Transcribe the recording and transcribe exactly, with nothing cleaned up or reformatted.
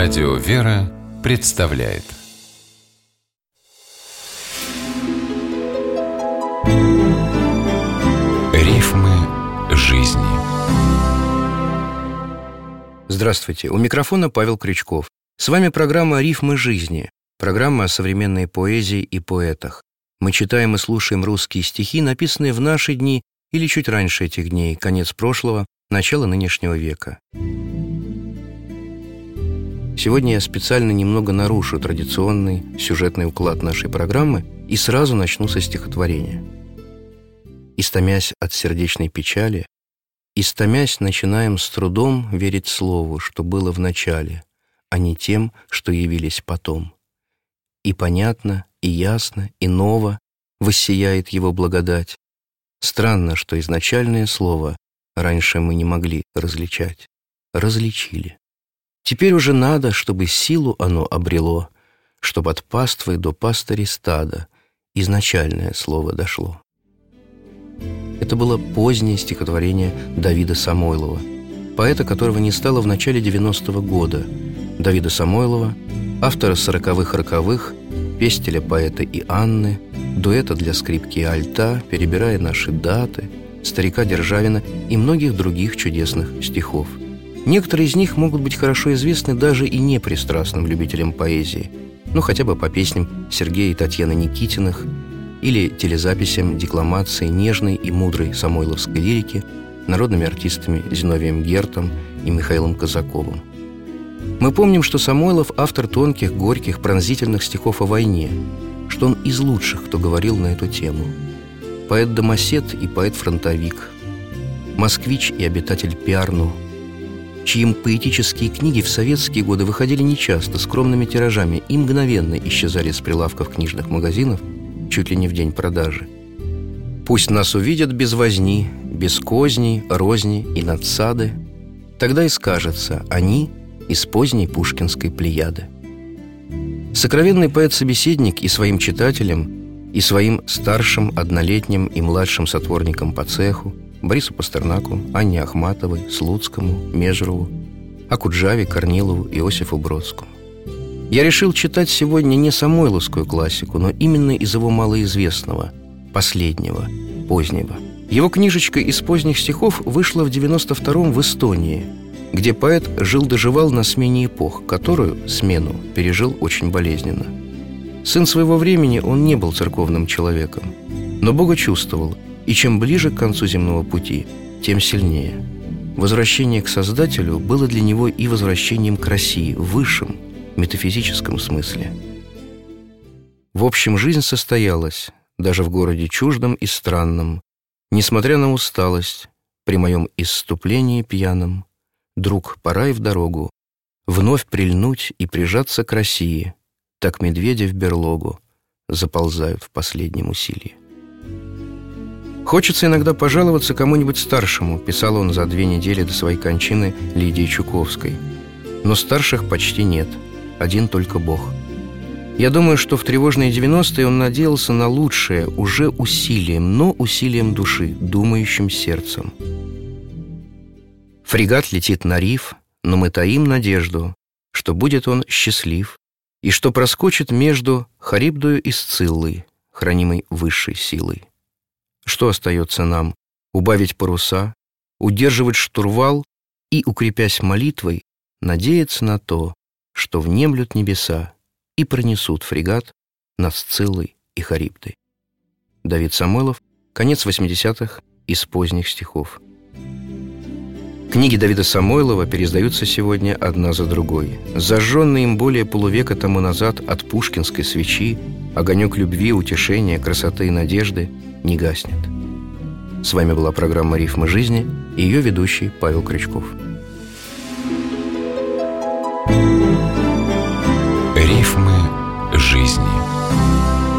Радио «Вера» представляет Рифмы жизни. Здравствуйте, у микрофона Павел Крючков. С вами программа «Рифмы жизни», программа о современной поэзии и поэтах. Мы читаем и слушаем русские стихи, написанные в наши дни или чуть раньше этих дней, конец прошлого, начало нынешнего века. Сегодня я специально немного нарушу традиционный сюжетный уклад нашей программы и сразу начну со стихотворения. «Истомясь от сердечной печали, истомясь, начинаем с трудом верить слову, что было в начале, а не тем, что явились потом. И понятно, и ясно, и ново воссияет его благодать. Странно, что изначальное слово раньше мы не могли различать. Различили. Теперь уже надо, чтобы силу оно обрело, чтоб от паствы до пастырей стада изначальное слово дошло». Это было позднее стихотворение Давида Самойлова, поэта, которого не стало в начале девяностого года. Давида Самойлова, автора сороковых-роковых, пестеля поэта и Анны, дуэта для скрипки и альта, перебирая наши даты, старика Державина и многих других чудесных стихов. Некоторые из них могут быть хорошо известны даже и непристрастным любителям поэзии, ну хотя бы по песням Сергея и Татьяны Никитиных или телезаписям декламации нежной и мудрой самойловской лирики народными артистами Зиновием Гертом и Михаилом Казаковым. Мы помним, что Самойлов – автор тонких, горьких, пронзительных стихов о войне, что он из лучших, кто говорил на эту тему. Поэт-домосед и поэт-фронтовик, москвич и обитатель Пиарну, чьим поэтические книги в советские годы выходили нечасто, скромными тиражами и мгновенно исчезали с прилавков книжных магазинов чуть ли не в день продажи. «Пусть нас увидят без возни, без козней, розни и надсады, тогда и скажется, они из поздней пушкинской плеяды». Сокровенный поэт-собеседник и своим читателям, и своим старшим, однолетним и младшим сотворникам по цеху, Борису Пастернаку, Анне Ахматовой, Слуцкому, Межерову, Акуджаве, Корнилову, Иосифу Бродскому. Я решил читать сегодня не самойловскую классику, но именно из его малоизвестного, последнего, позднего. Его книжечка из поздних стихов вышла в девяносто втором в Эстонии, где поэт жил-доживал на смене эпох, которую, смену, пережил очень болезненно. Сын своего времени, он не был церковным человеком, но Бога чувствовал, и чем ближе к концу земного пути, тем сильнее. Возвращение к Создателю было для него и возвращением к России в высшем метафизическом смысле. В общем, жизнь состоялась, даже в городе чуждом и странном, несмотря на усталость, при моем исступлении пьяном. Друг, пора и в дорогу, вновь прильнуть и прижаться к России, так медведи в берлогу заползают в последнем усилии. «Хочется иногда пожаловаться кому-нибудь старшему», писал он за две недели до своей кончины Лидии Чуковской. «Но старших почти нет, один только Бог». Я думаю, что в тревожные девяностые он надеялся на лучшее уже усилием, но усилием души, думающим сердцем. Фрегат летит на риф, но мы таим надежду, что будет он счастлив и что проскочит между Харибдою и Сциллой, хранимой высшей силой. Что остается нам? Убавить паруса, удерживать штурвал и, укрепясь молитвой, надеяться на то, что внемлют небеса и пронесут фрегат над Сциллой и Харибдой. Давид Самойлов, конец восьмидесятых, из поздних стихов. Книги Давида Самойлова переиздаются сегодня одна за другой. Зажженный им более полувека тому назад от пушкинской свечи огонек любви, утешения, красоты и надежды не гаснет. С вами была программа «Рифмы жизни» и ее ведущий Павел Крючков. Рифмы жизни.